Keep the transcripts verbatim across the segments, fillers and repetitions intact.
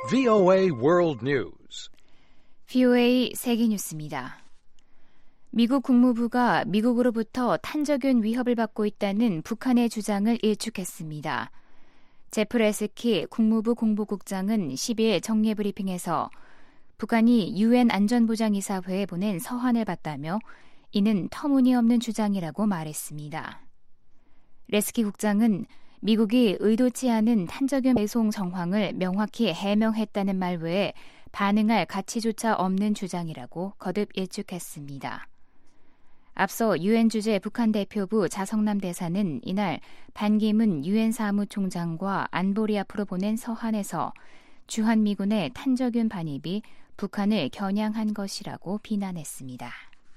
브이오에이 World News. 브이오에이 세계 뉴스입니다. 미국 국무부가 미국으로부터 탄저균 위협을 받고 있다는 북한의 주장을 일축했습니다. 제프 레스키 국무부 공보국장은 십이일 정례 브리핑에서 북한이 유엔 안전보장이사회에 보낸 서한을 봤다며 이는 터무니없는 주장이라고 말했습니다. 레스키 국장은 미국이 의도치 않은 탄저균 배송 정황을 명확히 해명했다는 말 외에 반응할 가치조차 없는 주장이라고 거듭 일축했습니다. 앞서 유엔 주재 북한 대표부 자성남 대사는 이날 반기문 유엔 사무총장과 안보리 앞으로 보낸 서한에서 주한미군의 탄저균 반입이 북한을 겨냥한 것이라고 비난했습니다.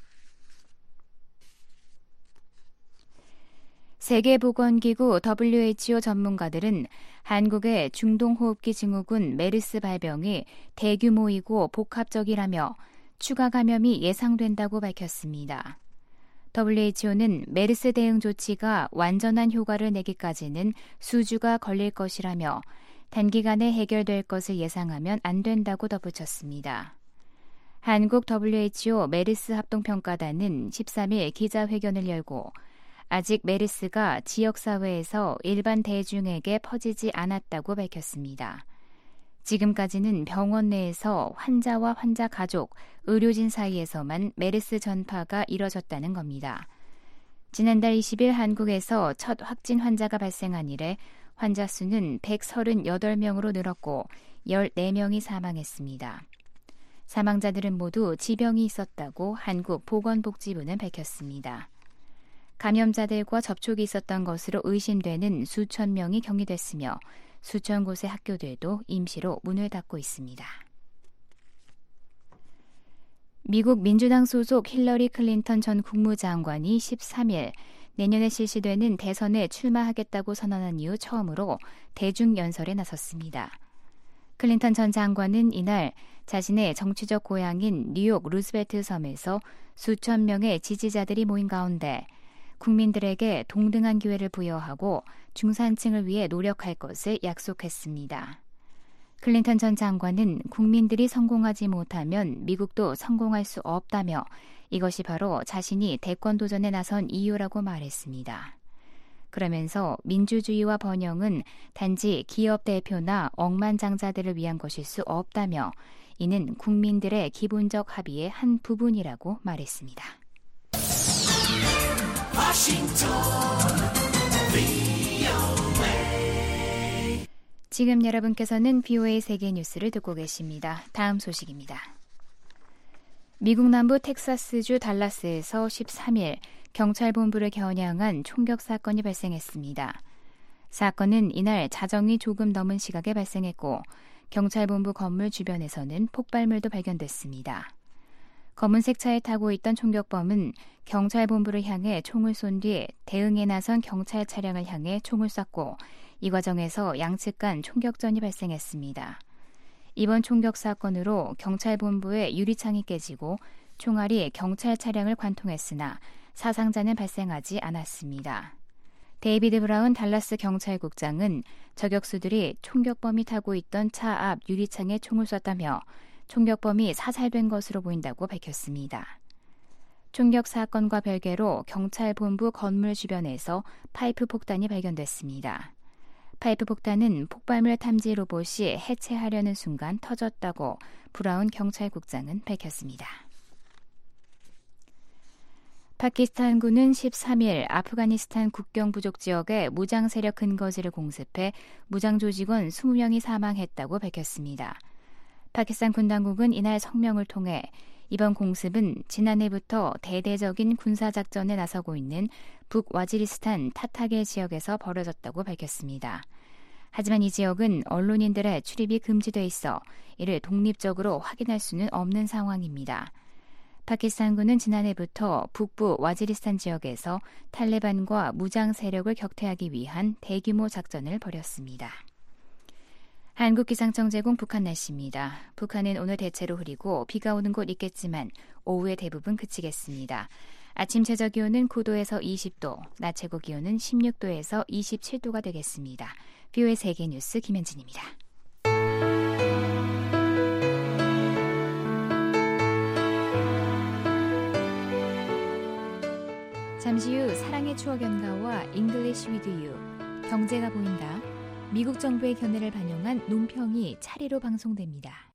세계보건기구 더블유에이치오 전문가들은 한국의 중동호흡기 증후군 메르스 발병이 대규모이고 복합적이라며 추가 감염이 예상된다고 밝혔습니다. 더블유에이치오는 메르스 대응 조치가 완전한 효과를 내기까지는 수주가 걸릴 것이라며 단기간에 해결될 것을 예상하면 안 된다고 덧붙였습니다. 한국 더블유에이치오 메르스 합동평가단은 십삼일 기자회견을 열고 아직 메르스가 지역사회에서 일반 대중에게 퍼지지 않았다고 밝혔습니다. 지금까지는 병원 내에서 환자와 환자 가족, 의료진 사이에서만 메르스 전파가 이뤄졌다는 겁니다. 지난달 이십일 한국에서 첫 확진 환자가 발생한 이래 환자 수는 백삼십팔 명으로 늘었고 열네 명이 사망했습니다. 사망자들은 모두 지병이 있었다고 한국보건복지부는 밝혔습니다. 감염자들과 접촉이 있었던 것으로 의심되는 수천 명이 격리됐으며 수천 곳의 학교들도 임시로 문을 닫고 있습니다. 미국 민주당 소속 힐러리 클린턴 전 국무장관이 십삼일 내년에 실시되는 대선에 출마하겠다고 선언한 이후 처음으로 대중연설에 나섰습니다. 클린턴 전 장관은 이날 자신의 정치적 고향인 뉴욕 루스벨트 섬에서 수천 명의 지지자들이 모인 가운데 국민들에게 동등한 기회를 부여하고 중산층을 위해 노력할 것을 약속했습니다. 클린턴 전 장관은 국민들이 성공하지 못하면 미국도 성공할 수 없다며 이것이 바로 자신이 대권 도전에 나선 이유라고 말했습니다. 그러면서 민주주의와 번영은 단지 기업 대표나 억만장자들을 위한 것일 수 없다며 이는 국민들의 기본적 합의의 한 부분이라고 말했습니다. 지금 여러분께서는 브이오에이 세계 뉴스를 듣고 계십니다. 다음 소식입니다. 미국 남부 텍사스주 달라스에서 십삼일 경찰본부를 겨냥한 총격 사건이 발생했습니다. 사건은 이날 자정이 조금 넘은 시각에 발생했고 경찰본부 건물 주변에서는 폭발물도 발견됐습니다. 검은색 차에 타고 있던 총격범은 경찰본부를 향해 총을 쏜 뒤 대응에 나선 경찰 차량을 향해 총을 쐈고 이 과정에서 양측 간 총격전이 발생했습니다. 이번 총격 사건으로 경찰본부의 유리창이 깨지고 총알이 경찰 차량을 관통했으나 사상자는 발생하지 않았습니다. 데이비드 브라운 달라스 경찰국장은 저격수들이 총격범이 타고 있던 차 앞 유리창에 총을 쐈다며 총격범이 사살된 것으로 보인다고 밝혔습니다. 총격 사건과 별개로 경찰본부 건물 주변에서 파이프 폭탄이 발견됐습니다. 파이프 폭탄은 폭발물 탐지 로봇이 해체하려는 순간 터졌다고 브라운 경찰국장은 밝혔습니다. 파키스탄군은 십삼일 아프가니스탄 국경 부족 지역에 무장 세력 근거지를 공습해 무장 조직원 이십 명이 사망했다고 밝혔습니다. 파키스탄 군 당국은 이날 성명을 통해 이번 공습은 지난해부터 대대적인 군사작전에 나서고 있는 북와지리스탄 타타겔 지역에서 벌어졌다고 밝혔습니다. 하지만 이 지역은 언론인들의 출입이 금지돼 있어 이를 독립적으로 확인할 수는 없는 상황입니다. 파키스탄군은 지난해부터 북부 와지리스탄 지역에서 탈레반과 무장 세력을 격퇴하기 위한 대규모 작전을 벌였습니다. 한국기상청 제공 북한 날씨입니다. 북한은 오늘 대체로 흐리고 비가 오는 곳 있겠지만 오후에 대부분 그치겠습니다. 아침 최저기온은 구도에서 이십도, 낮 최고기온은 십육도에서 이십칠도가 되겠습니다. 브이오에이 세계뉴스 김현진입니다. 잠시 후 사랑의 추억 연가와 잉글리시 위드 유, 경제가 보인다. 미국 정부의 견해를 반영한 논평이 차례로 방송됩니다.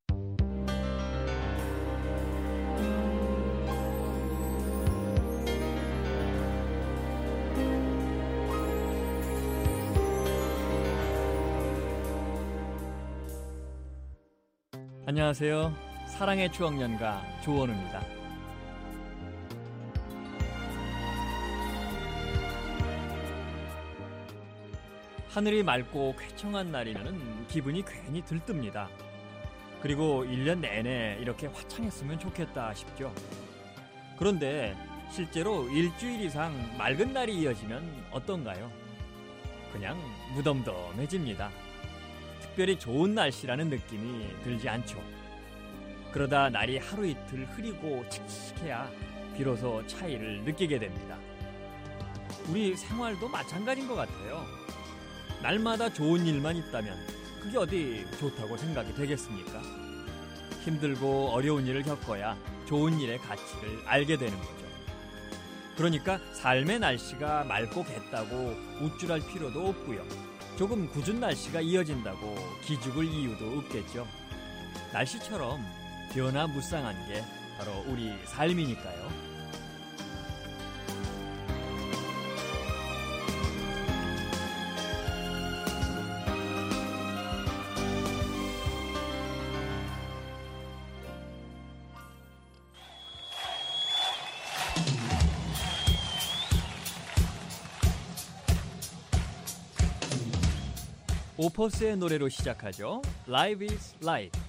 안녕하세요. 사랑의 추억 연가 조원우입니다. 하늘이 맑고 쾌청한 날이면 기분이 괜히 들뜹니다. 그리고 일 년 내내 이렇게 화창했으면 좋겠다 싶죠. 그런데 실제로 일주일 이상 맑은 날이 이어지면 어떤가요? 그냥 무덤덤해집니다. 특별히 좋은 날씨라는 느낌이 들지 않죠. 그러다 날이 하루 이틀 흐리고 칙칙해야 비로소 차이를 느끼게 됩니다. 우리 생활도 마찬가지인 것 같아요. 날마다 좋은 일만 있다면 그게 어디 좋다고 생각이 되겠습니까? 힘들고 어려운 일을 겪어야 좋은 일의 가치를 알게 되는 거죠. 그러니까 삶의 날씨가 맑고 겠다고 우쭐할 필요도 없고요. 조금 궂은 날씨가 이어진다고 기죽을 이유도 없겠죠. 날씨처럼 변화무쌍한 게 바로 우리 삶이니까요. 오퍼스의 노래로 시작하죠. Life is Life.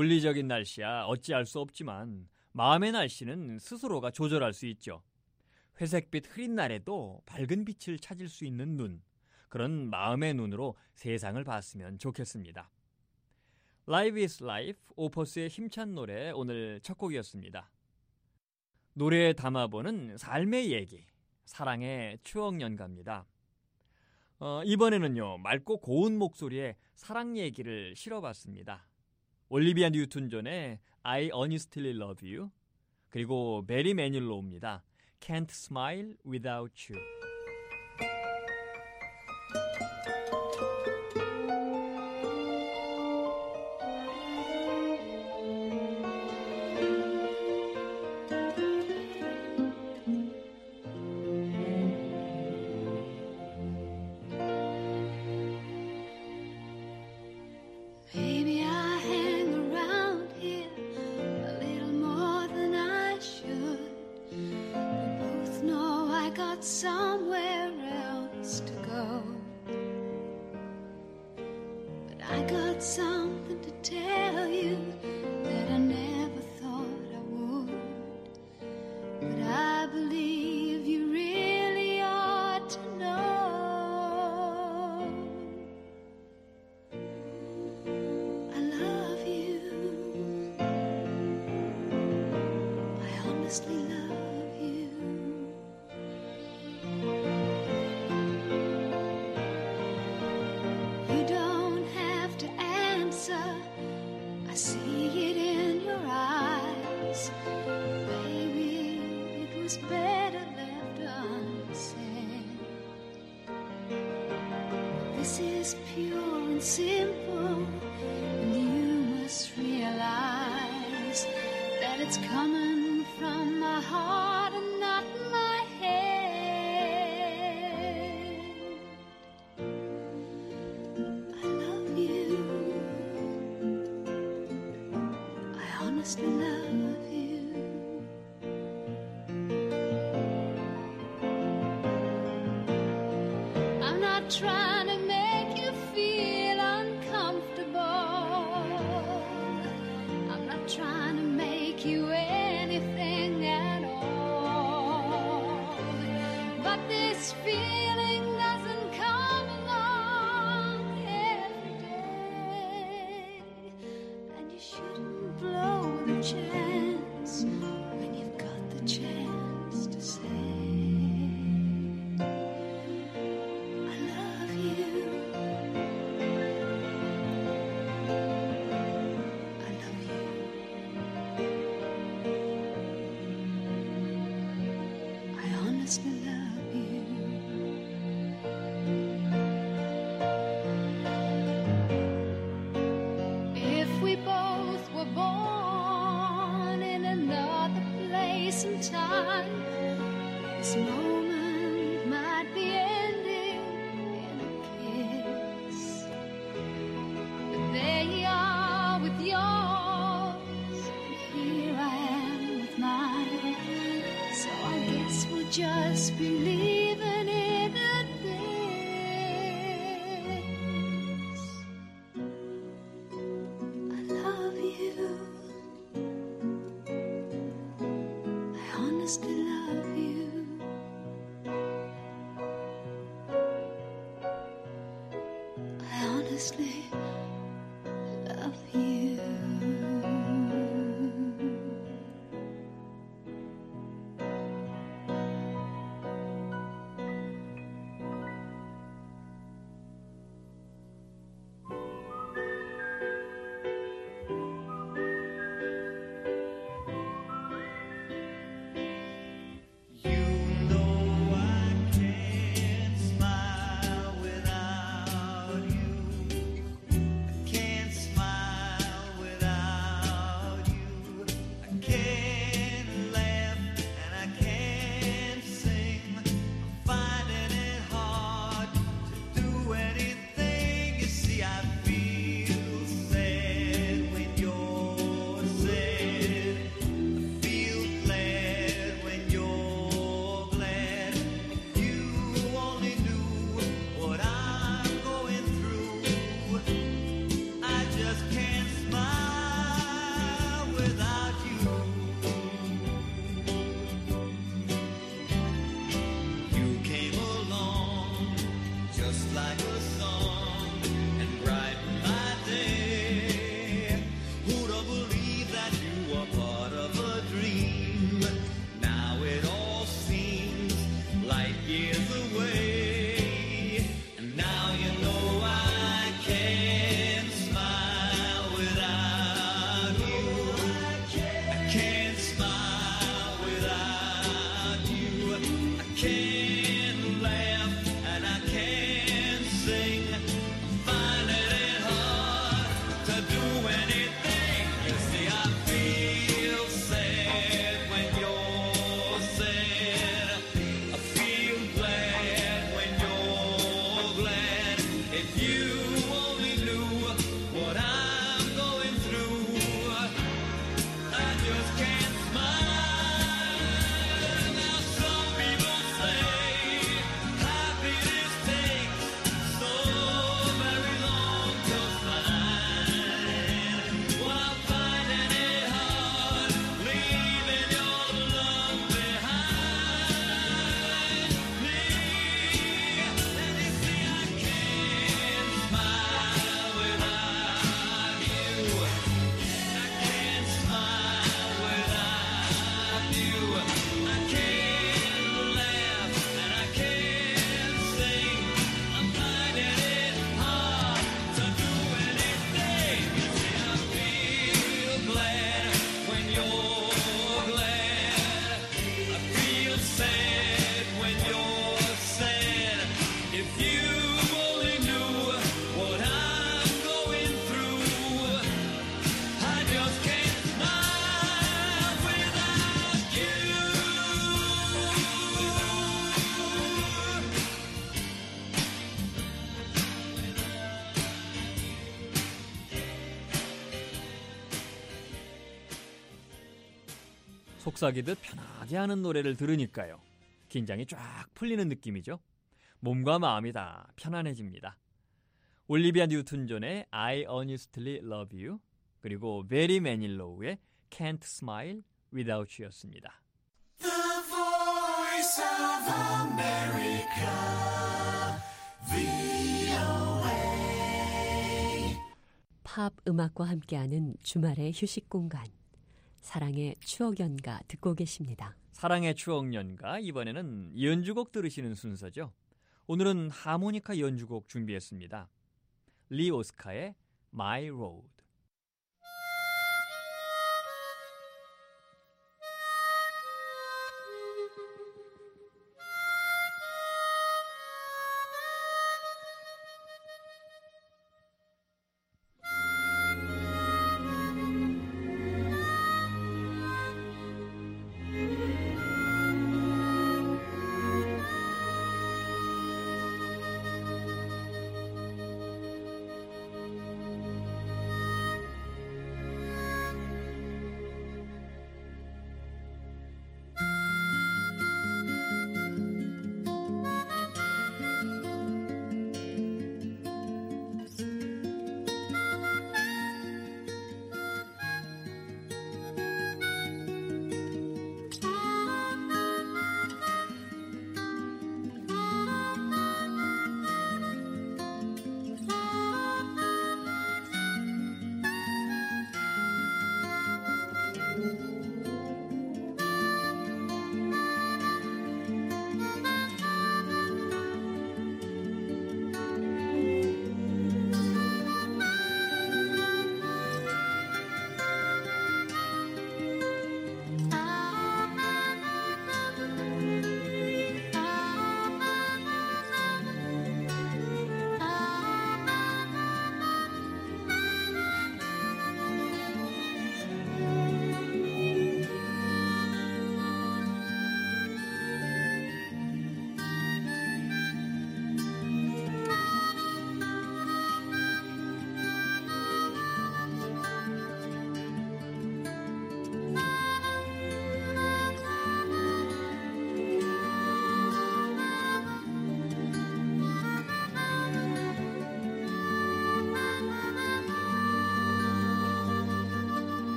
물리적인 날씨야 어찌할 수 없지만 마음의 날씨는 스스로가 조절할 수 있죠. 회색빛 흐린 날에도 밝은 빛을 찾을 수 있는 눈, 그런 마음의 눈으로 세상을 봤으면 좋겠습니다. Live is Life, 오퍼스의 힘찬 노래 오늘 첫 곡이었습니다. 노래에 담아보는 삶의 얘기, 사랑의 추억 연가입니다. 어, 이번에는요, 맑고 고운 목소리의 사랑 얘기를 실어봤습니다. 올리비아 뉴튼 존의 I Honestly Love You, 그리고 베리 매닐로우입니다. Can't Smile Without You. Somewhere else to go, but I got something to tell you that I never thought I would, but I believe you really ought to know. I love you, I honestly love you. I see it in your eyes, baby, it was better left unsaid. This is pure and simple, and you must realize that it's coming from my heart and not my head. I love you, honestly love you. I'm not trying to make you feel uncomfortable. I'm not trying to make you anything at all. But this feeling doesn't come along every day, and you shouldn't blow the chance when you've got the chance to say I love you, I love you, I honestly love you. If we both were born in another place and time, this moment might be ending in a kiss. But there you are with yours, and here I am with mine. So I guess we'll just be leaving it at this. I love you, I honestly love you. I honestly love you. can't laugh and I can't sing. I'm finding it hard to do anything. You see, I feel sad when you're sad. I feel glad when you're glad. If you only knew what I'm going through, I just can't smile. Now some people say happiness takes so very long to find. Well, I'm finding it hard leaving your love behind me. And you see, I can't smile without you. I can't smile without you. I can't laugh and I can't sing. I'm finding it hard to do anything. You see, I feel glad when you're glad. I feel sad when you're sad. If you only knew what I'm going through, I just can't smile without you. 속삭이듯 편하게 하는 노래를 들으니까요. 긴장이 쫙 풀리는 느낌이죠. 몸과 마음이 다 편안해집니다. 올리비아 뉴튼 존의 I Honestly Love You, 그리고 베리 매닐로우의 Can't Smile Without You였습니다. 팝 음악과 함께하는 주말의 휴식 공간. 사랑의 추억 연가 듣고 계십니다. 사랑의 추억 연가, 이번에는 연주곡 들으시는 순서죠. 오늘은 하모니카 연주곡 준비했습니다. 리 오스카의 My Road.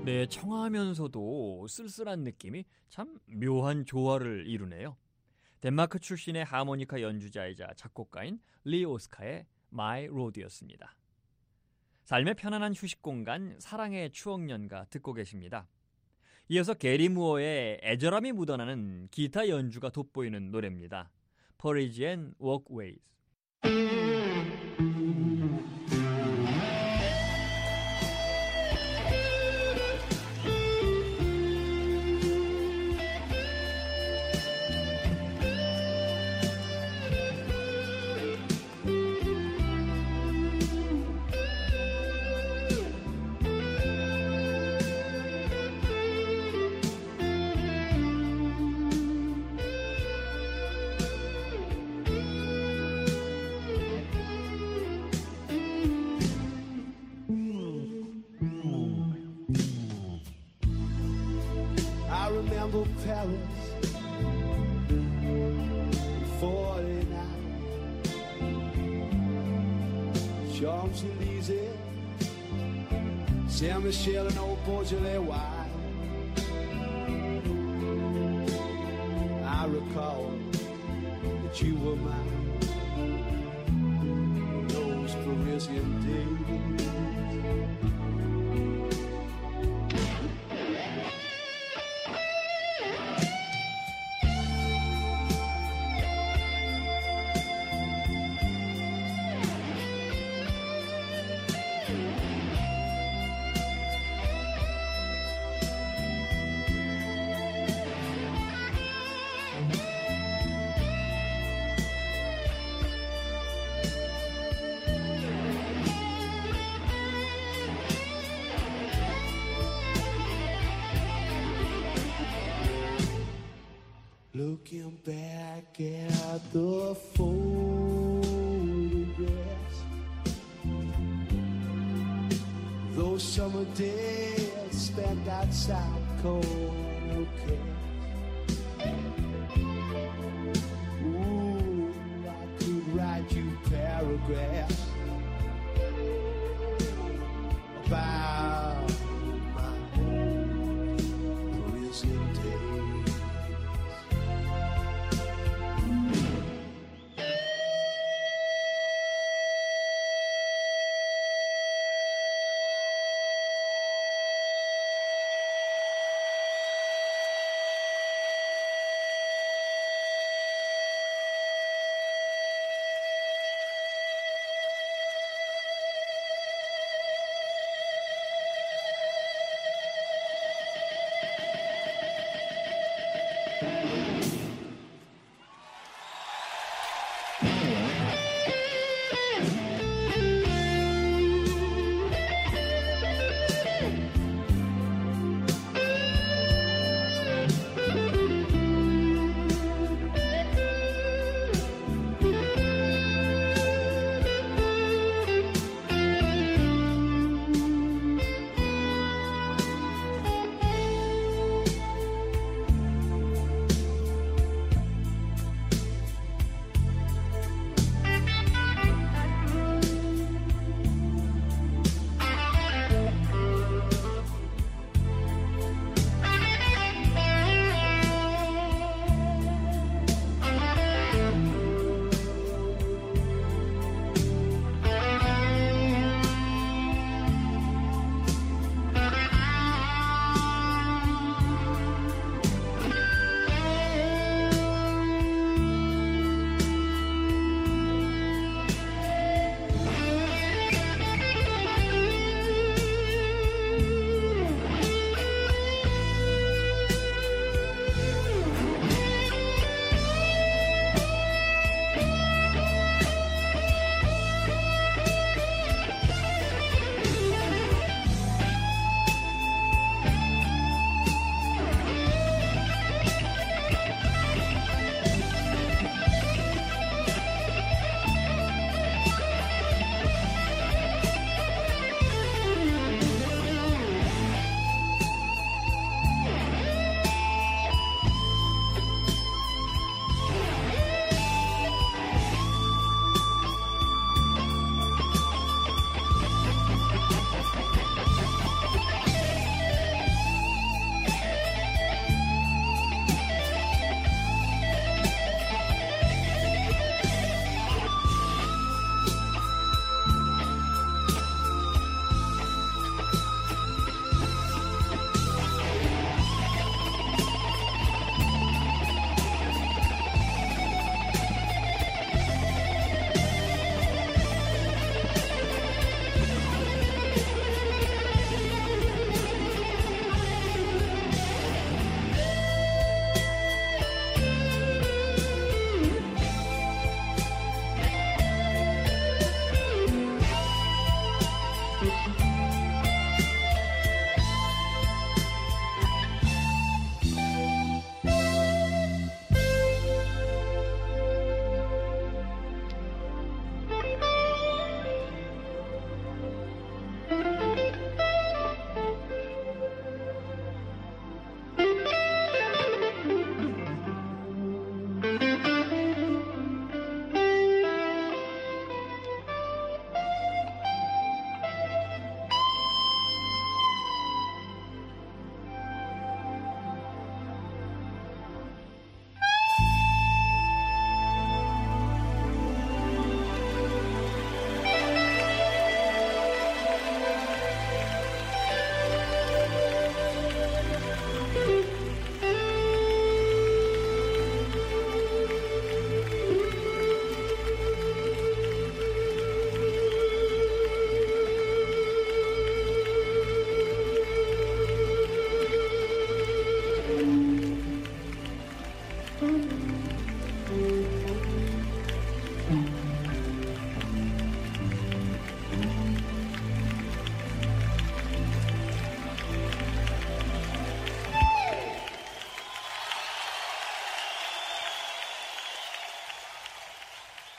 네, 청아하면서도 쓸쓸한 느낌이 참 묘한 조화를 이루네요. 덴마크 출신의 하모니카 연주자이자 작곡가인 리 오스카의 My Road였습니다. 삶의 편안한 휴식 공간 사랑의 추억연가 듣고 계십니다. 이어서 게리 무어의 애절함이 묻어나는 기타 연주가 돋보이는 노래입니다. Parisian Walkways. I remember Paris, forty-nine, Champs-Élysées, Saint-Michel and Old Beaujolais wine. I recall that you were mine in those Parisian days. Looking back at the photographs, those summer days spent outside Corner Cast. Ooh, I could write you paragraphs about my Parisian days.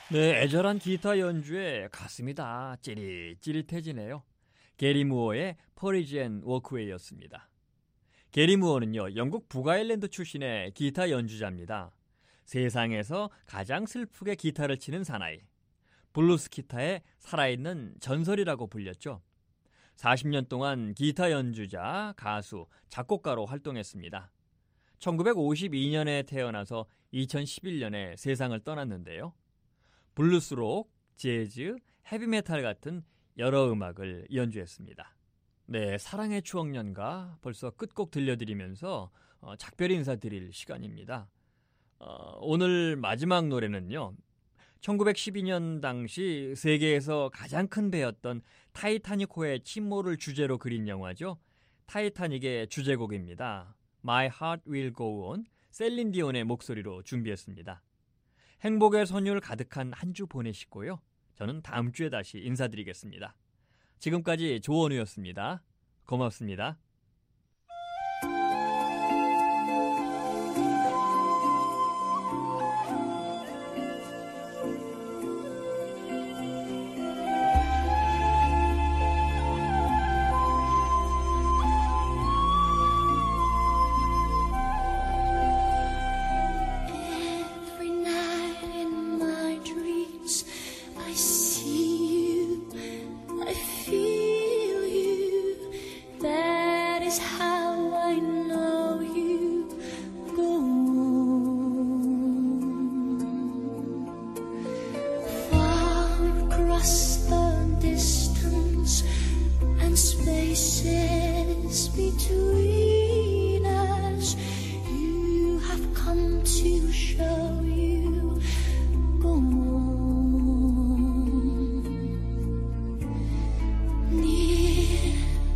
네, 애절한 기타 연주에 가슴이 다 찌릿찌릿해지네요. 게리 무어의 퍼리지앤 워크웨이였습니다. 게리 무어는요, 영국 북아일랜드 출신의 기타 연주자입니다. 세상에서 가장 슬프게 기타를 치는 사나이, 블루스 기타의 살아있는 전설이라고 불렸죠. 사십 년 동안 기타 연주자, 가수, 작곡가로 활동했습니다. 천구백오십이 년에 태어나서 이천십일 년에 세상을 떠났는데요. 블루스록, 재즈, 헤비메탈 같은 여러 음악을 연주했습니다. 네, 사랑의 추억연가 벌써 끝곡 들려드리면서 어, 작별 인사드릴 시간입니다. 어, 오늘 마지막 노래는요. 천구백십이 년 당시 세계에서 가장 큰 배였던 타이타닉호의 침몰을 주제로 그린 영화죠. 타이타닉의 주제곡입니다. My Heart Will Go On, 셀린 디온의 목소리로 준비했습니다. 행복의 선율 가득한 한 주 보내시고요. 저는 다음 주에 다시 인사드리겠습니다. 지금까지 조원우였습니다. 고맙습니다. Every night in my dreams, I see you, I feel you. That is how I know you go on. Far across the distance and spaces between us, you have come to show you go on. Near,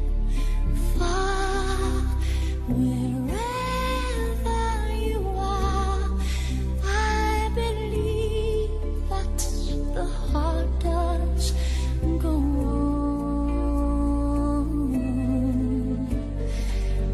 far, wherever you are, I believe that the heart does go on.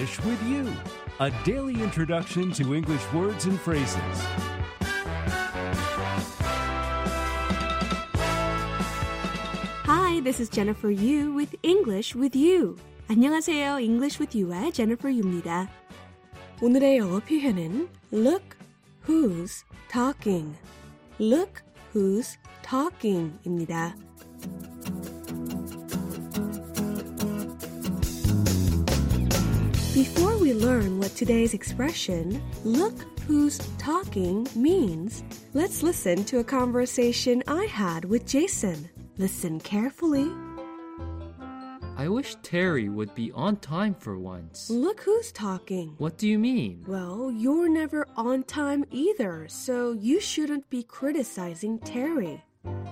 English with You, a daily introduction to English words and phrases. Hi, this is Jennifer Yu with English with You. 안녕하세요. English with You의 Jennifer Yu입니다. 오늘의 영어 표현은 Look who's talking. Look who's talking 입니다. Before we learn what today's expression, look who's talking means, let's listen to a conversation I had with Jason. Listen carefully. I wish Terry would be on time for once. Look who's talking. What do you mean? Well, you're never on time either, so you shouldn't be criticizing Terry.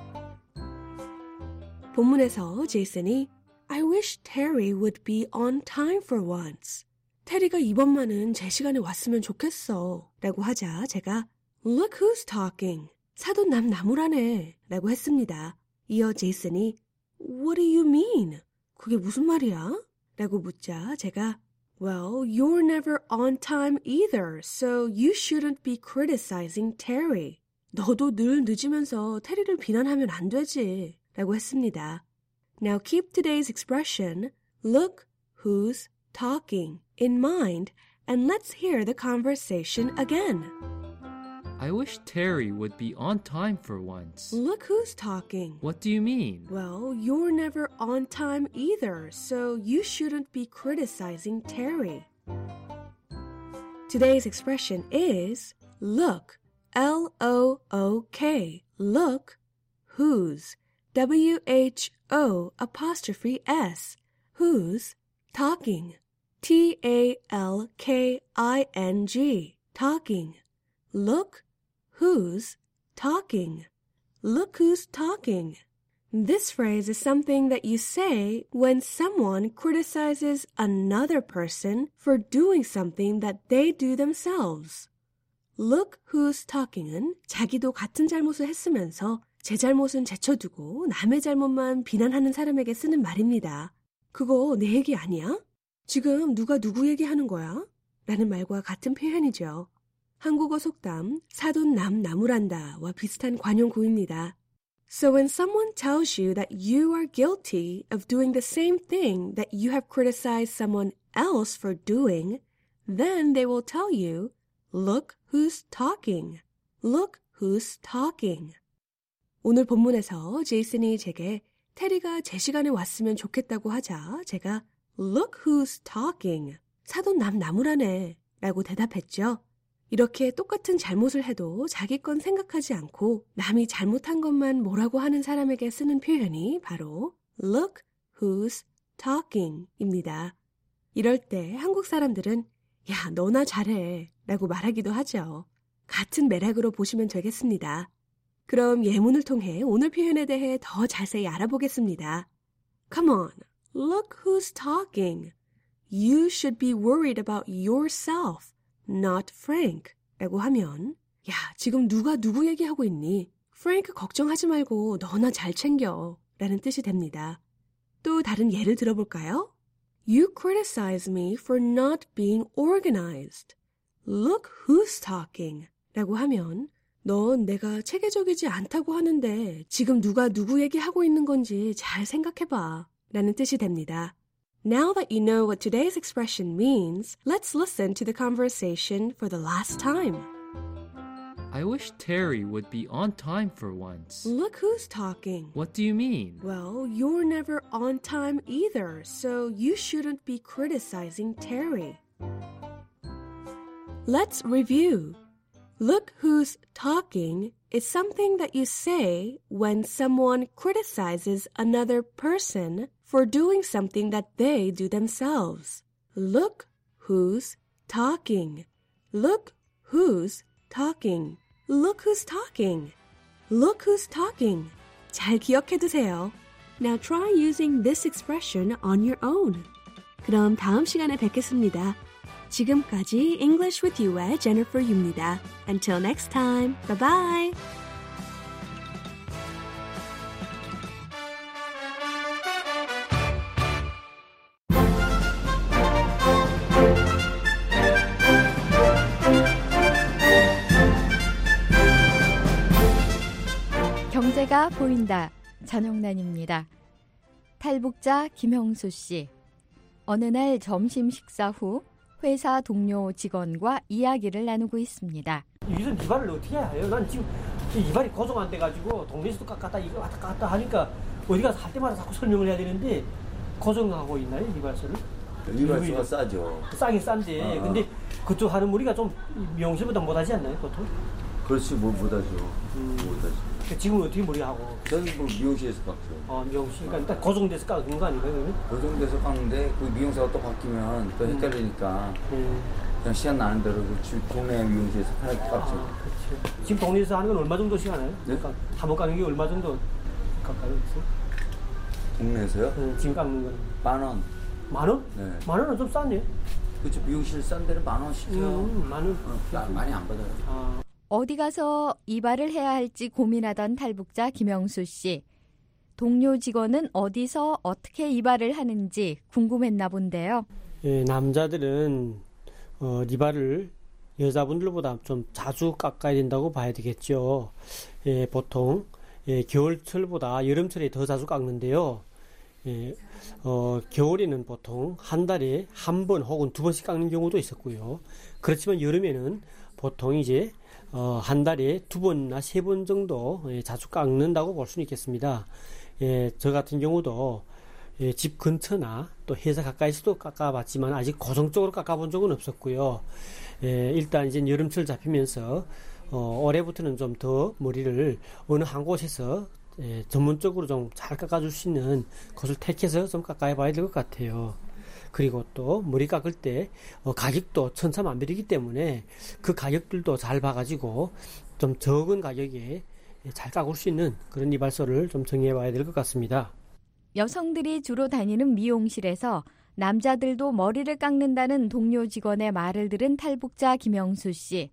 본문에서 제이슨이 I wish Terry would be on time for once. 테리가 이번만은 제 시간에 왔으면 좋겠어 라고 하자 제가 Look who's talking. 사돈남 나무라네 라고 했습니다. 이어 제이슨이 What do you mean? 그게 무슨 말이야? 라고 묻자 제가 Well, you're never on time either, so you shouldn't be criticizing Terry. 너도 늘 늦으면서 테리를 비난하면 안 되지 라고 했습니다. Now keep today's expression, look who's talking, in mind, and let's hear the conversation again. I wish Terry would be on time for once. Look who's talking. What do you mean? Well, you're never on time either, so you shouldn't be criticizing Terry. Today's expression is look, L O O K, look who's, W H O apostrophe S, who's talking, T A L K I N G, talking. Look who's talking. Look who's talking. This phrase is something that you say when someone criticizes another person for doing something that they do themselves. Look who's talking은 자기도 같은 잘못을 했으면서 제 잘못은 제쳐두고 남의 잘못만 비난하는 사람에게 쓰는 말입니다. 그거 내 얘기 아니야? 지금 누가 누구 얘기하는 거야? 라는 말과 같은 표현이죠. 한국어 속담 사돈남 나무란다와 비슷한 관용구입니다. So when someone tells you that you are guilty of doing the same thing that you have criticized someone else for doing, then they will tell you, look who's talking. Look who's talking. 오늘 본문에서 제이슨이 제게 테리가 제 시간에 왔으면 좋겠다고 하자 제가 Look who's talking. 사돈남 나무라네 라고 대답했죠. 이렇게 똑같은 잘못을 해도 자기 건 생각하지 않고 남이 잘못한 것만 뭐라고 하는 사람에게 쓰는 표현이 바로 Look who's talking 입니다. 이럴 때 한국 사람들은 야, 너나 잘해 라고 말하기도 하죠. 같은 맥락으로 보시면 되겠습니다. 그럼 예문을 통해 오늘 표현에 대해 더 자세히 알아보겠습니다. Come on, look who's talking. You should be worried about yourself. Not Frank 라고 하면 야, 지금 누가 누구 얘기하고 있니? 프랭크 걱정하지 말고 너나 잘 챙겨 라는 뜻이 됩니다. 또 다른 예를 들어볼까요? You criticize me for not being organized. Look who's talking 라고 하면 넌 내가 체계적이지 않다고 하는데 지금 누가 누구 얘기하고 있는 건지 잘 생각해봐 라는 뜻이 됩니다. Now that you know what today's expression means, let's listen to the conversation for the last time. I wish Terry would be on time for once. Look who's talking. What do you mean? Well, you're never on time either, so you shouldn't be criticizing Terry. Let's review. Look who's talking is something that you say when someone criticizes another person for doing something that they do themselves. Look who's talking. Look who's talking. Look who's talking. Look who's talking. 잘 기억해두세요. Now try using this expression on your own. 그럼 다음 시간에 뵙겠습니다. 지금까지 English with You의 Jennifer Yu입니다. Until next time. Bye bye. 경제가 보인다. 전영란입니다. 탈북자 김형수 씨. 어느 날 점심 식사 후 회사 동료 직원과 이야기를 나누고 있습니다. 이런 이발을 어떻게 해요? 난 지금 이발이 고정 안 돼가지고 동네에서도 깎았다 이거 왔다 갔다 하니까 어디 가서 할 때마다 자꾸 설명을 해야 되는데 고정하고 있나요 이발소를? 이발소가 싸죠. 싸긴 싼데 아. 근데 그쪽 하는 무리가 좀 미용실보다 못하지 않나요 보통? 그렇지 뭐 못하죠. 음. 못하죠. 지금은 어떻게 무리하고? 저는 뭐 미용실에서 깎죠. 아 미용실 그러니까 일단 고정돼서 깎는 거 아닌가요? 고정돼서 깎는데 그 미용사가 또 바뀌면 또 헷갈리니까 음. 그냥 시간 나는 대로 그 동네 미용실에서 편하게 깎죠. 아, 그렇죠. 지금 동네에서 하는 건 얼마 정도 시간이에요? 네? 그러니까 한번 깎는 게 얼마 정도 깎아요? 동네에서요? 네, 지금 깎는 거는 만 원. 만 원? 네. 만 원은 좀 싸네. 그렇죠. 미용실 싼 데는 만 원씩요. 음, 만 원. 어, 많이 안 받아요. 아. 어디 가서 이발을 해야 할지 고민하던 탈북자 김형수 씨. 동료 직원은 어디서 어떻게 이발을 하는지 궁금했나 본데요. 예, 남자들은 어, 이발을 여자분들보다 좀 자주 깎아야 된다고 봐야 되겠죠. 예, 보통 예, 겨울철보다 여름철에 더 자주 깎는데요. 예, 어, 겨울에는 보통 한 달에 한 번 혹은 두 번씩 깎는 경우도 있었고요. 그렇지만 여름에는 보통 이제 어, 한 달에 두 번이나 세 번 정도 예, 자주 깎는다고 볼 수는 있겠습니다. 예, 저 같은 경우도 예, 집 근처나 또 회사 가까이서도 깎아봤지만 아직 고정적으로 깎아본 적은 없었고요. 예, 일단 이제 여름철 잡히면서 어, 올해부터는 좀 더 머리를 어느 한 곳에서 예, 전문적으로 좀 잘 깎아줄 수 있는 곳을 택해서 좀 깎아봐야 될 것 같아요. 그리고 또 머리 깎을 때 어, 가격도 천차만별이기 때문에 그 가격들도 잘 봐가지고 좀 적은 가격에 잘 깎을 수 있는 그런 이발소를 좀 정해봐야 될 것 같습니다. 여성들이 주로 다니는 미용실에서 남자들도 머리를 깎는다는 동료 직원의 말을 들은 탈북자 김형수 씨.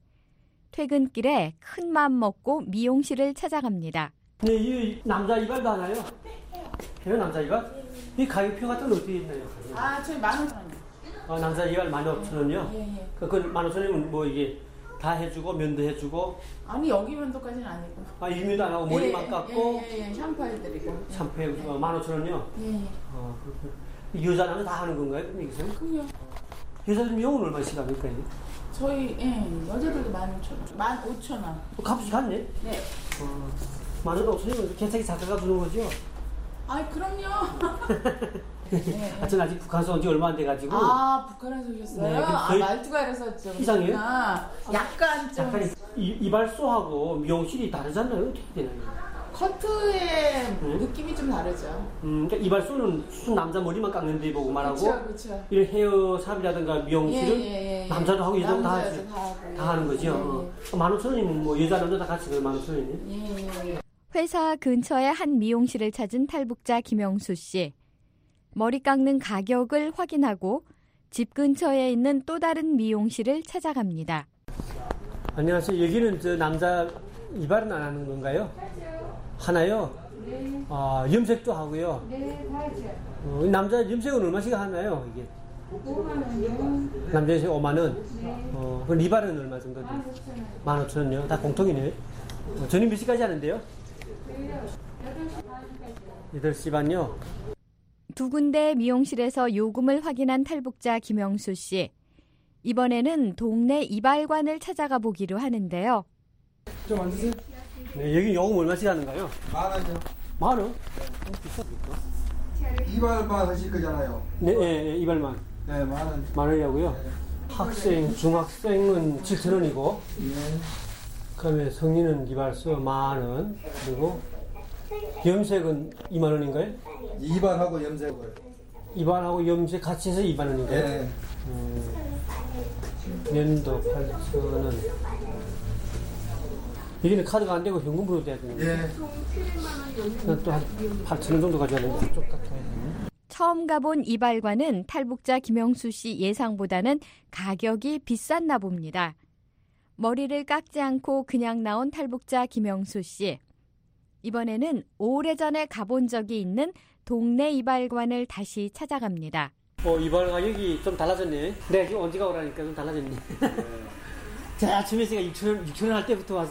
퇴근길에 큰 맘 먹고 미용실을 찾아갑니다. 네, 이 남자 이발도 하나요? 해요, 남자 이발? 이 가격표 같은 건 어떻게 있나요? 아, 저희 만 오천 원이요. 아, 남자 이발 만 오천 원이요? 예, 예. 그, 그 만 오천 원이면 뭐 이게 다 해주고 면도 해주고? 아니, 여기 면도까지는 아니고. 아, 이면도 안 하고 머리만 예, 깎고? 예, 예, 예. 샴푸 해드리고. 샴푸 해주고 예. 만 오천 원이요? 예, 예. 아, 그렇군요. 여자는 다 하는 건가요? 그럼 여기서? 그럼요. 여자들 미용은 얼마씩 합니까? 저희, 예, 여자들도 만 오천 원. 만 오천 원. 어, 값이 같네? 네. 어, 만 오천 원이면 괜찮게 잘 깎아주는 거죠? 아이, 그럼요. 네. 하여튼 아직 북한에서 온 지 얼마 안 돼가지고. 아, 북한에서 오셨어요? 네, 아, 말투가 이래서 좀. 이상해요? 약간 좀. 약간 이, 이발소하고 미용실이 다르잖아요. 어떻게 되나요? 커트의 네? 느낌이 좀 다르죠. 음, 그러니까 이발소는 순 남자 머리만 깎는 데 보고 말하고. 그쵸, 그쵸. 이런 헤어샵이라든가 미용실은 예, 예, 예. 남자도 하고 여자도 다, 남자도 하지, 다 하고, 다 하는 거죠. 예, 예. 만 오천 원이면 뭐 여자 남자 다 같이 만 오천 원이네. 예, 예. 회사 근처의 한 미용실을 찾은 탈북자 김형수 씨. 머리 깎는 가격을 확인하고 집 근처에 있는 또 다른 미용실을 찾아갑니다. 안녕하세요. 여기는 저 남자 이발은 안 하는 건가요? 하나요? 네. 아, 염색도 하고요. 네, 다 하죠. 어, 남자 염색은 얼마씩 하나요? 이게? 오만 원이요. 남자 염색 오만 원? 네. 어, 그럼 리발은 얼마 정도 돼요? 만 오천 원. 만 오천 원이요? 다 공통이네요. 어, 저녁 몇 시까지 하는데요? 여덟 시 반까지요. 여덟 시 반요? 두 군데 미용실에서 요금을 확인한 탈북자 김형수 씨. 이번에는 동네 이발관을 찾아가 보기로 하는데요. 좀 앉으세요. 네, 여기 요금 얼마씩 하는가요? 만 원이요. 만 원? 어, 비쌉니까? 이발만 하실 거잖아요. 네, 네, 네, 이발만. 네, 만 원. 만 원이라고요? 네. 학생, 중학생은 칠천 원이고, 네. 그다음에 성인은 이발소 만 원, 그리고 염색은 이만 원인가요? 이발하고 염색을. 이발하고 염색 같이 해서 이만 원인가요? 네. 음, 면도 팔천 원. 여기는 카드가 안 되고 현금으로 돼야 되는데. 네. 또한 팔천 원 정도 가져야 되는데 좀 깎아야 되네. 처음 가본 이발관은 탈북자 김형수 씨 예상보다는 가격이 비쌌나 봅니다. 머리를 깎지 않고 그냥 나온 탈북자 김형수 씨. 이번에는 오래전에 가본 적이 있는 동네 이발관을 다시 찾아갑니다. 어, 이발 가격이 좀 달라졌네. 내가 지금 언제 가오라니까 좀 달라졌네. 제가 아침에 제가 육천 원, 육천 원 할 때부터 와서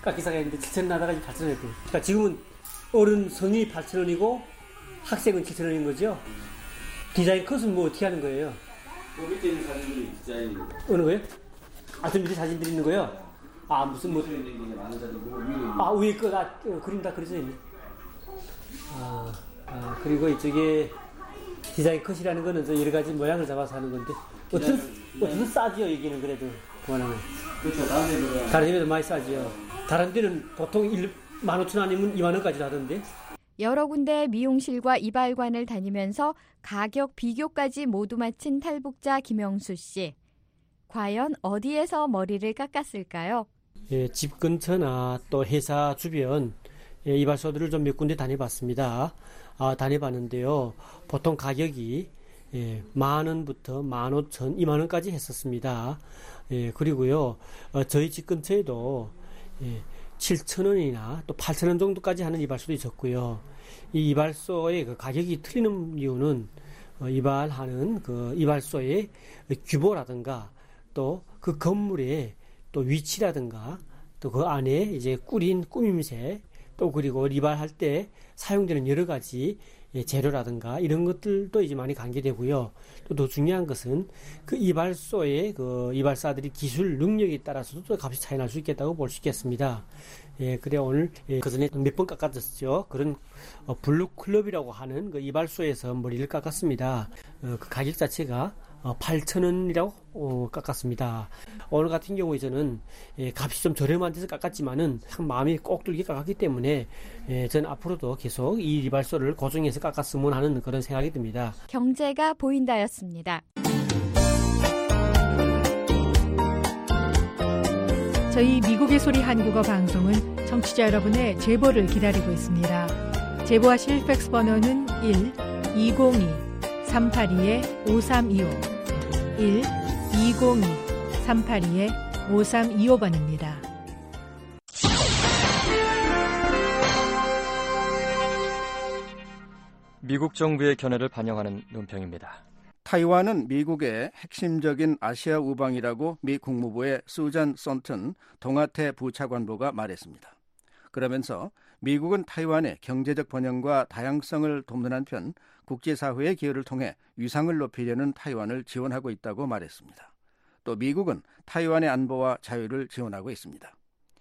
깎이사가 있는데 칠천 원 하다가 이제 팔천 원 했고. 그러니까 지금은 어른 성인이 팔천 원이고 학생은 칠천 원인 거죠. 디자인 컷은 뭐 어떻게 하는 거예요? 그 밑에 있는 사진들이 디자인이 어느 거요? 아, 저 밑에 사진들이 있는 거요? 아, 무슨 뭐. 아, 위에 거, 아, 어, 그림 다 그려져 있네. 아, 아, 그리고 이쪽에 디자인 컷이라는 거는 저 여러 가지 모양을 잡아서 하는 건데. 어떤, 어떤 싸지요, 여기는 그래도. 그만하면. 그렇죠, 다른 데는. 다른 데는 많이 싸지요. 다른 데는 보통 만 오천 원 아니면 이만 원까지 하던데. 여러 군데 미용실과 이발관을 다니면서 가격 비교까지 모두 마친 탈북자 김영수 씨. 과연 어디에서 머리를 깎았을까요? 예, 집 근처나 또 회사 주변 예, 이발소들을 좀 몇 군데 다녀봤습니다. 아, 다녀봤는데요. 보통 가격이 예, 만 원부터 만 오천, 이만 원까지 했었습니다. 예, 그리고요, 어, 저희 집 근처에도 예, 칠천 원이나 또 팔천 원 정도까지 하는 이발소도 있었고요. 이 이발소의 그 가격이 틀리는 이유는 어, 이발하는 그 이발소의 규모라든가 또 그 건물의 또 위치라든가 또 그 안에 이제 꾸린 꾸밈새 또 그리고 이발할 때 사용되는 여러 가지 재료라든가 이런 것들도 이제 많이 관계되고요. 또 더 중요한 것은 그 이발소의 그 이발사들이 기술 능력에 따라서도 또 값이 차이 날 수 있겠다고 볼 수 있겠습니다. 예, 그래 오늘 예, 그 전에 몇 번 깎았었죠. 그런 어, 블루클럽이라고 하는 그 이발소에서 머리를 깎았습니다. 어, 그 가격 자체가 어, 팔천 원이라고 어, 깎았습니다. 오늘 같은 경우에 저는 예, 값이 좀 저렴한 데서 깎았지만은 참 마음이 꼭 들게 깎았기 때문에 예, 저는 앞으로도 계속 이 이발소를 고정해서 깎았으면 하는 그런 생각이 듭니다. 경제가 보인다였습니다. 저희 미국의 소리 한국어 방송은 청취자 여러분의 제보를 기다리고 있습니다. 제보하실 팩스 번호는 일 이공이 삼팔이 오삼이오 일 이공이 삼팔이 오삼이오 번입니다. 미국 정부의 견해를 반영하는 논평입니다. 타이완은 미국의 핵심적인 아시아 우방이라고 미 국무부의 수잔 썬튼 동아태 부차관보가 말했습니다. 그러면서 미국은 타이완의 경제적 번영과 다양성을 돕는 한편 국제사회의 기여를 통해 위상을 높이려는 타이완을 지원하고 있다고 말했습니다. 또 미국은 타이완의 안보와 자유를 지원하고 있습니다.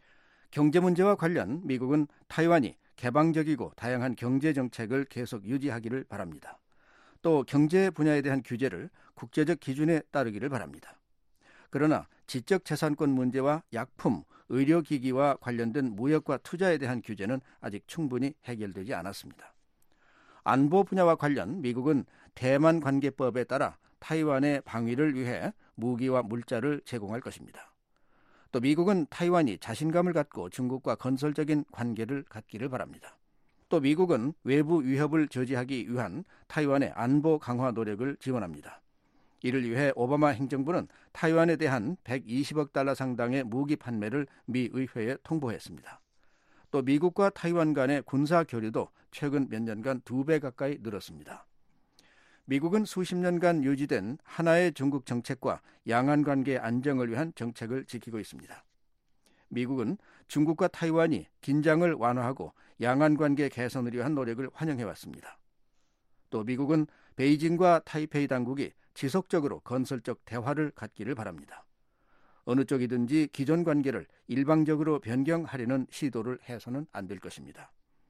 경제 문제와 관련 미국은 타이완이 개방적이고 다양한 경제 정책을 계속 유지하기를 바랍니다. 또 경제 분야에 대한 규제를 국제적 기준에 따르기를 바랍니다. 그러나 지적재산권 문제와 약품, 의료기기와 관련된 무역과 투자에 대한 규제는 아직 충분히 해결되지 않았습니다. 안보 분야와 관련 미국은 대만관계법에 따라 타이완의 방위를 위해 무기와 물자를 제공할 것입니다. 또 미국은 타이완이 자신감을 갖고 중국과 건설적인 관계를 갖기를 바랍니다. 또 미국은 외부 위협을 저지하기 위한 타이완의 안보 강화 노력을 지원합니다. 이를 위해 오바마 행정부는 타이완에 대한 백이십억 달러 상당의 무기 판매를 미 의회에 통보했습니다. 또 미국과 타이완 간의 군사 교류도 최근 몇 년간 두 배 가까이 늘었습니다. 미국은 수십 년간 유지된 하나의 중국 정책과 양안 관계 안정을 위한 정책을 지키고 있습니다. 미국은 중국과 타이완이 긴장을 완화하고 양안 관계 개선을 위한 노력을 환영해왔습니다. 또 미국은 베이징과 타이페이 당국이 지속적으로 건설적 대화를 갖기를 바랍니다. 어느 쪽이든지 기존 관계를 일방적으로 변경하려는 시도를 해서는 안 될 것입니다.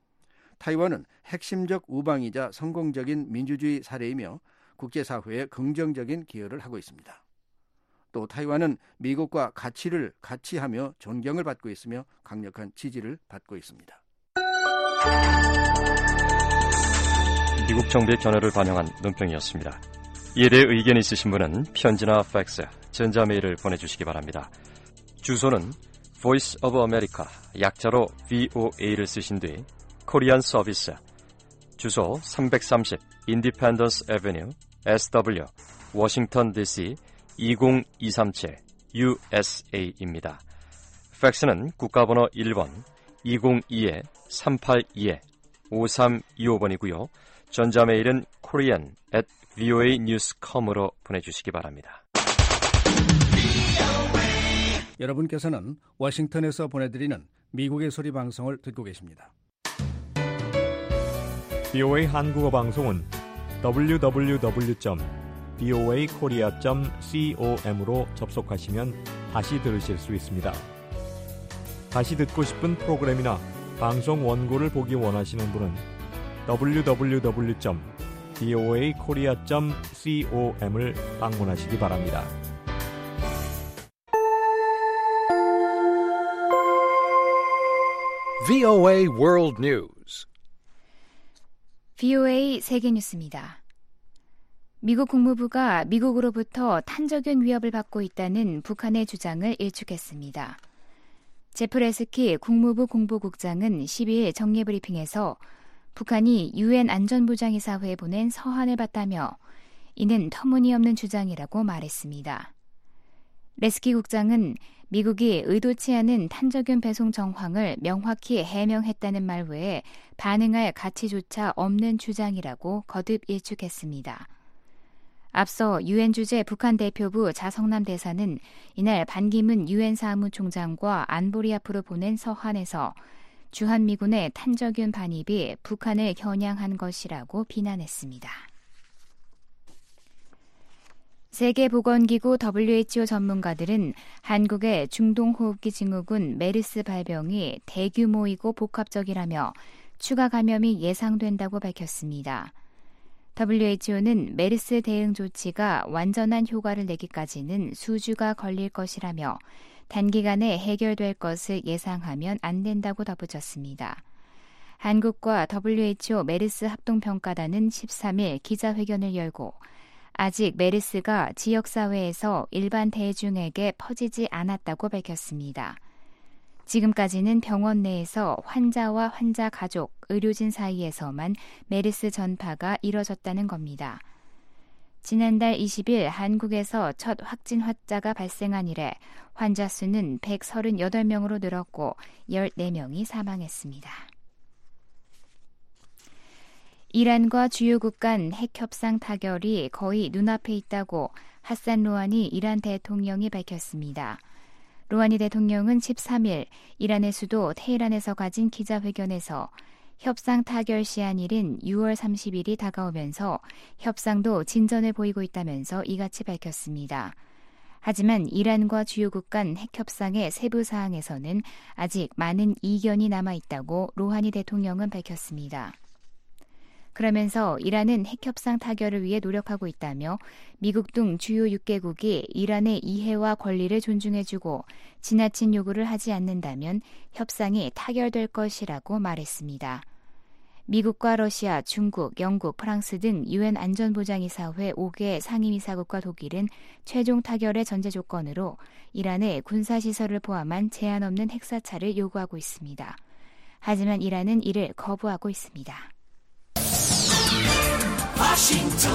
타이완은 핵심적 우방이자 성공적인 민주주의 사례이며 국제사회에 긍정적인 기여를 하고 있습니다. 또 타이완은 미국과 가치를 같이 하며 존경을 받고 있으며 강력한 지지를 받고 있습니다. 미국 정부의 견해를 반영한 논평이었습니다. 이에 대해 의견이 있으신 분은 편지나 팩스, 전자메일을 보내주시기 바랍니다. 주소는 Voice of America, 약자로 브이오에이를 쓰신 뒤 코리안 서비스, 주소 삼백삼십 Independence Avenue, 에스더블유, 워싱턴 디씨 이공이삼칠 유에스에이입니다. 팩스는 국가번호 일 번 이공이 삼팔이 오삼이오 번이고요. 전자메일은 korean at 브이오에이 뉴스 닷컴으로 보내주시기 바랍니다. 여러분께서는 워싱턴에서 보내드리는 미국의 소리 방송을 듣고 계십니다. 비오에이 한국어 방송은 더블유 더블유 더블유 점 비오에이 코리아 점 com으로 접속하시면 다시 들으실 수 있습니다. 다시 듣고 싶은 프로그램이나 방송 원고를 보기 원하시는 분은 더블유 더블유 더블유 점 비오에이 코리아 점 com을 방문하시기 바랍니다. 브이오에이 World News. 브이오에이 세계뉴스입니다. 미국 국무부가 미국으로부터 탄저균 위협을 받고 있다는 북한의 주장을 일축했습니다. 제프레스키 국무부 공보국장은 십이일 정례브리핑에서 북한이 유엔 안전보장이사회에 보낸 서한을 봤다며 이는 터무니없는 주장이라고 말했습니다. 레스키 국장은 미국이 의도치 않은 탄저균 배송 정황을 명확히 해명했다는 말 외에 반응할 가치조차 없는 주장이라고 거듭 일축했습니다. 앞서 유엔 주재 북한 대표부 자성남 대사는 이날 반기문 유엔 사무총장과 안보리 앞으로 보낸 서한에서 주한미군의 탄저균 반입이 북한을 겨냥한 것이라고 비난했습니다. 세계보건기구 더블유에이치오 전문가들은 한국의 중동호흡기 증후군 메르스 발병이 대규모이고 복합적이라며 추가 감염이 예상된다고 밝혔습니다. 더블유에이치오는 메르스 대응 조치가 완전한 효과를 내기까지는 수주가 걸릴 것이라며 단기간에 해결될 것을 예상하면 안 된다고 덧붙였습니다. 한국과 더블유에이치오 메르스 합동평가단은 십삼일 기자회견을 열고 아직 메르스가 지역사회에서 일반 대중에게 퍼지지 않았다고 밝혔습니다. 지금까지는 병원 내에서 환자와 환자 가족, 의료진 사이에서만 메르스 전파가 이뤄졌다는 겁니다. 지난달 이십일 한국에서 첫 확진 환자가 발생한 이래 환자 수는 백삼십팔 명으로 늘었고 열네 명이 사망했습니다. 이란과 주요국 간 핵협상 타결이 거의 눈앞에 있다고 하산 로하니 이란 대통령이 밝혔습니다. 로하니 대통령은 십삼일 이란의 수도 테헤란에서 가진 기자회견에서 협상 타결 시한일인 유월 삼십일이 다가오면서 협상도 진전을 보이고 있다면서 이같이 밝혔습니다. 하지만 이란과 주요국 간 핵협상의 세부 사항에서는 아직 많은 이견이 남아있다고 로하니 대통령은 밝혔습니다. 그러면서 이란은 핵협상 타결을 위해 노력하고 있다며 미국 등 주요 육 개국이 이란의 이해와 권리를 존중해주고 지나친 요구를 하지 않는다면 협상이 타결될 것이라고 말했습니다. 미국과 러시아, 중국, 영국, 프랑스 등 유엔 안전보장이사회 오 개 상임이사국과 독일은 최종 타결의 전제 조건으로 이란의 군사시설을 포함한 제한 없는 핵사찰을 요구하고 있습니다. 하지만 이란은 이를 거부하고 있습니다. 워싱턴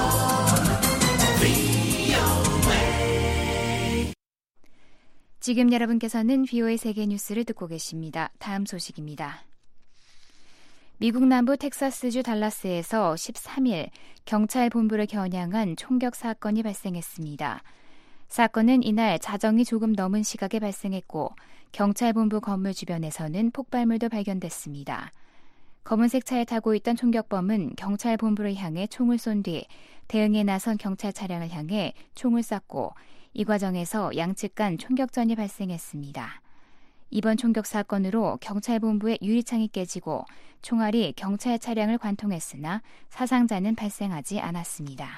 브이오에이. 지금 여러분께서는 브이오에이 세계뉴스를 듣고 계십니다. 다음 소식입니다. 미국 남부 텍사스주 달라스에서 십삼일 경찰 본부를 겨냥한 총격 사건이 발생했습니다. 사건은 이날 자정이 조금 넘은 시각에 발생했고 경찰 본부 건물 주변에서는 폭발물도 발견됐습니다. 검은색 차에 타고 있던 총격범은 경찰 본부를 향해 총을 쏜 뒤 대응에 나선 경찰 차량을 향해 총을 쐈고 이 과정에서 양측 간 총격전이 발생했습니다. 이번 총격 사건으로 경찰 본부의 유리창이 깨지고 총알이 경찰 차량을 관통했으나 사상자는 발생하지 않았습니다.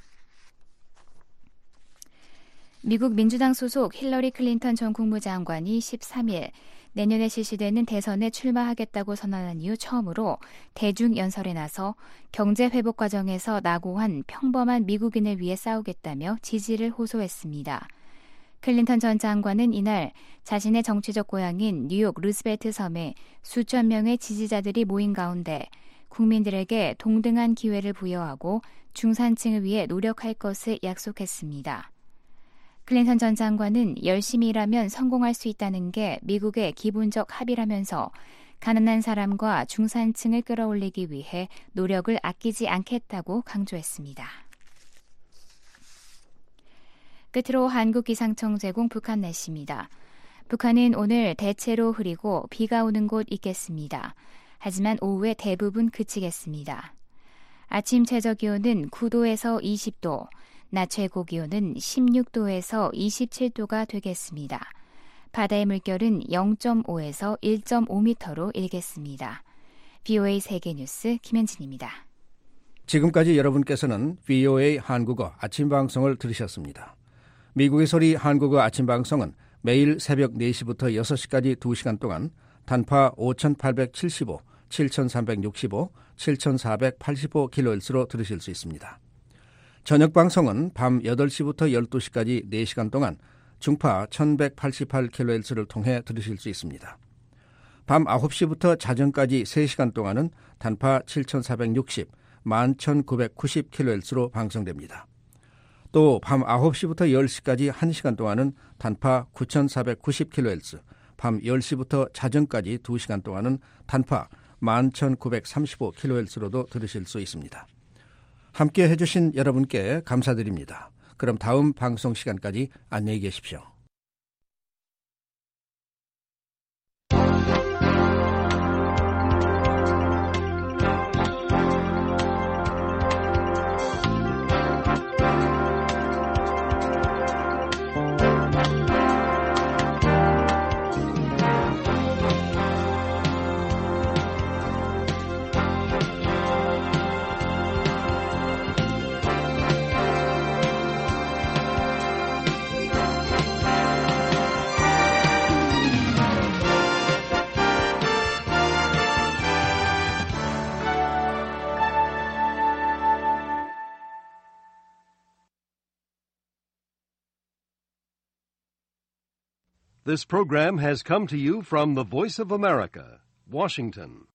미국 민주당 소속 힐러리 클린턴 전 국무장관이 십삼일 내년에 실시되는 대선에 출마하겠다고 선언한 이후 처음으로 대중연설에 나서 경제회복 과정에서 낙오한 평범한 미국인을 위해 싸우겠다며 지지를 호소했습니다. 클린턴 전 장관은 이날 자신의 정치적 고향인 뉴욕 루스벨트 섬에 수천 명의 지지자들이 모인 가운데 국민들에게 동등한 기회를 부여하고 중산층을 위해 노력할 것을 약속했습니다. 클린턴 전 장관은 열심히 일하면 성공할 수 있다는 게 미국의 기본적 합의라면서 가난한 사람과 중산층을 끌어올리기 위해 노력을 아끼지 않겠다고 강조했습니다. 끝으로 한국기상청 제공 북한 날씨입니다. 북한은 오늘 대체로 흐리고 비가 오는 곳 있겠습니다. 하지만 오후에 대부분 그치겠습니다. 아침 최저기온은 구 도에서 이십 도, 낮 최고기온은 십육 도에서 이십칠 도가 되겠습니다. 바다의 물결은 영 점 오에서 일 점 오 미터로 일겠습니다. 브이오에이 세계뉴스 김현진입니다. 지금까지 여러분께서는 브이오에이 한국어 아침 방송을 들으셨습니다. 미국의 소리 한국어 아침 방송은 매일 새벽 네 시부터 여섯 시까지 두 시간 동안 단파 오천팔백칠십오, 칠천삼백육십오, 칠천사백팔십오 킬로헤르츠로 들으실 수 있습니다. 저녁 방송은 밤 여덟 시부터 열두 시까지 네 시간 동안 중파 천백팔십팔 킬로헤르츠를 통해 들으실 수 있습니다. 밤 아홉 시부터 자정까지 세 시간 동안은 단파 칠천사백육십, 만 천구백구십 킬로헤르츠로 방송됩니다. 또 밤 아홉 시부터 열 시까지 한 시간 동안은 단파 구천사백구십 킬로헤르츠, 밤 열 시부터 자정까지 두 시간 동안은 단파 만 천구백삼십오 킬로헤르츠로도 들으실 수 있습니다. 함께 해주신 여러분께 감사드립니다. 그럼 다음 방송 시간까지 안녕히 계십시오. This program has come to you from the Voice of America, Washington.